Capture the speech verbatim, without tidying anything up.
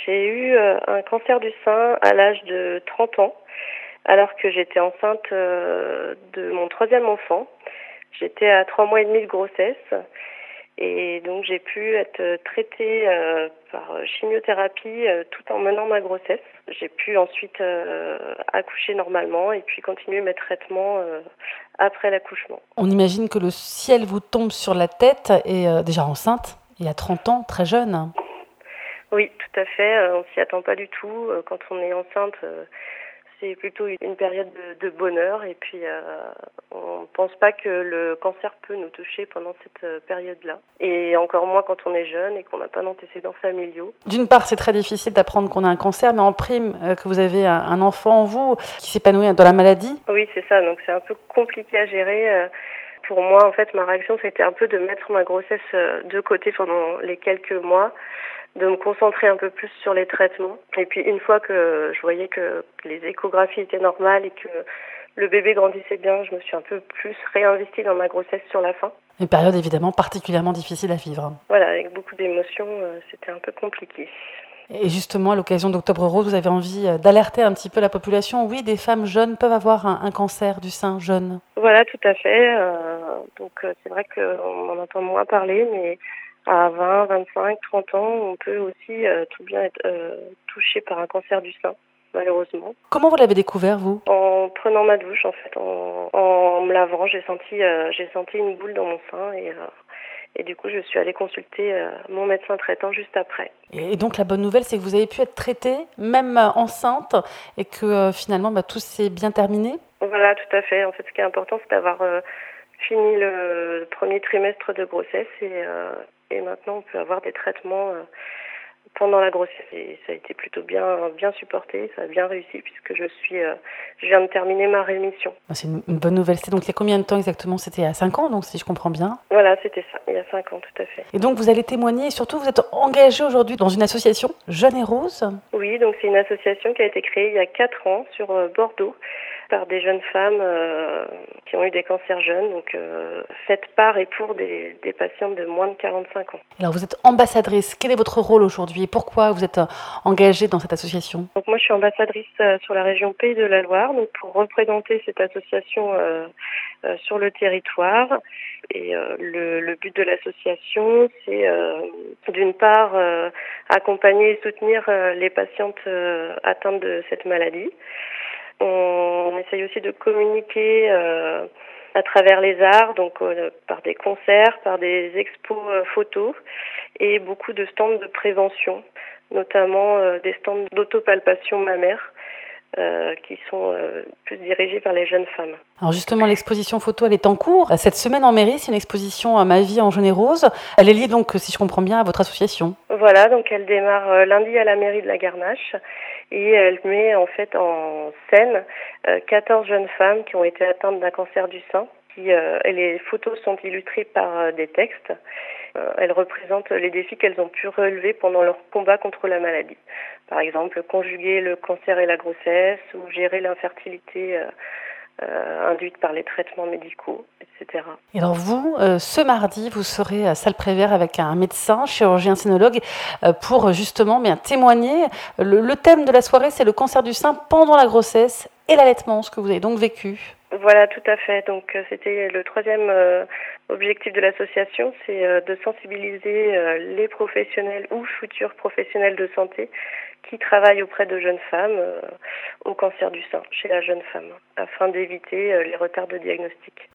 J'ai eu euh, un cancer du sein à l'âge de trente ans, alors que j'étais enceinte euh, de mon troisième enfant. J'étais à trois mois et demi de grossesse et donc j'ai pu être traitée euh, par chimiothérapie euh, tout en menant ma grossesse. J'ai pu ensuite euh, accoucher normalement et puis continuer mes traitements euh, après l'accouchement. On imagine que le ciel vous tombe sur la tête et euh, déjà enceinte, et à trente ans, très jeune. Oui, tout à fait. Euh, on s'y attend pas du tout. Euh, Quand on est enceinte, euh, c'est plutôt une période de, de bonheur. Et puis, euh, on pense pas que le cancer peut nous toucher pendant cette euh, période-là. Et encore moins quand on est jeune et qu'on n'a pas d'antécédents familiaux. D'une part, c'est très difficile d'apprendre qu'on a un cancer, mais en prime, euh, que vous avez un, un enfant en vous qui s'épanouit dans la maladie. Oui, c'est ça. Donc, c'est un peu compliqué à gérer. Euh, Pour moi, en fait, ma réaction, c'était un peu de mettre ma grossesse euh, de côté pendant les quelques mois, de me concentrer un peu plus sur les traitements. Et puis une fois que je voyais que les échographies étaient normales et que le bébé grandissait bien, je me suis un peu plus réinvestie dans ma grossesse sur la fin. Une période évidemment particulièrement difficile à vivre. Voilà, avec beaucoup d'émotions, euh, c'était un peu compliqué. Et justement, à l'occasion d'Octobre Rose, vous avez envie euh, d'alerter un petit peu la population. Oui, des femmes jeunes peuvent avoir un, un cancer du sein jeune. Voilà, tout à fait. Euh, donc euh, c'est vrai qu'on en entend moins parler, mais à vingt, vingt-cinq, trente ans, on peut aussi euh, tout bien être euh, touché par un cancer du sein, malheureusement. Comment vous l'avez découvert, vous ? En prenant ma douche, en fait, en, en me lavant, j'ai senti, euh, j'ai senti une boule dans mon sein et, euh, et du coup, je suis allée consulter euh, mon médecin traitant juste après. Et donc la bonne nouvelle, c'est que vous avez pu être traitée, même euh, enceinte, et que euh, finalement, bah, tout s'est bien terminé. Voilà, tout à fait. En fait, ce qui est important, c'est d'avoir euh, fini le premier trimestre de grossesse et, euh, et maintenant, on peut avoir des traitements euh, pendant la grossesse. Et ça a été plutôt bien, bien supporté, ça a bien réussi puisque je suis, euh, je viens de terminer ma rémission. C'est une, une bonne nouvelle. C'était donc il y a combien de temps exactement ? C'était à cinq ans, donc si je comprends bien. Voilà, c'était ça, il y a cinq ans, tout à fait. Et donc vous allez témoigner et surtout vous êtes engagé aujourd'hui dans une association Jeune et Rose. Oui, donc c'est une association qui a été créée il y a quatre ans sur euh, Bordeaux par des jeunes femmes euh, qui ont eu des cancers jeunes, donc euh, faites par et pour des, des patientes de moins de quarante-cinq ans. Alors vous êtes ambassadrice. Quel est votre rôle aujourd'hui et pourquoi vous êtes euh, engagée dans cette association ? Donc moi je suis ambassadrice euh, sur la région Pays de la Loire, donc pour représenter cette association euh, euh, sur le territoire. Et euh, le, le but de l'association, c'est euh, d'une part euh, accompagner et soutenir euh, les patientes euh, atteintes de cette maladie. On essaye aussi de communiquer euh, à travers les arts, donc euh, par des concerts, par des expos euh, photos et beaucoup de stands de prévention, notamment euh, des stands d'autopalpation mammaire euh, qui sont euh, plus dirigés vers les jeunes femmes. Alors justement, l'exposition photo, elle est en cours. Cette semaine en mairie, c'est une exposition à Ma vie en jaune et rose. Elle est liée donc, si je comprends bien, à votre association. Voilà, donc elle démarre euh, lundi à la mairie de la Garnache et elle met en fait en scène euh, quatorze jeunes femmes qui ont été atteintes d'un cancer du sein. Qui, euh, et les photos sont illustrées par euh, des textes. Euh, elles représentent les défis qu'elles ont pu relever pendant leur combat contre la maladie. Par exemple, conjuguer le cancer et la grossesse ou gérer l'infertilité euh, euh, induite par les traitements médicaux, et cetera. Et alors vous, euh, ce mardi, vous serez à Salle Prévert avec un médecin, chirurgien sénologue, euh, pour justement bien témoigner. Le, le thème de la soirée, c'est le cancer du sein pendant la grossesse et l'allaitement, ce que vous avez donc vécu. Voilà, tout à fait. Donc euh, c'était le troisième euh, objectif de l'association, c'est euh, de sensibiliser euh, les professionnels ou futurs professionnels de santé qui travaillent auprès de jeunes femmes euh, au cancer du sein, chez la jeune femme, afin d'éviter euh, les retards de diagnostic.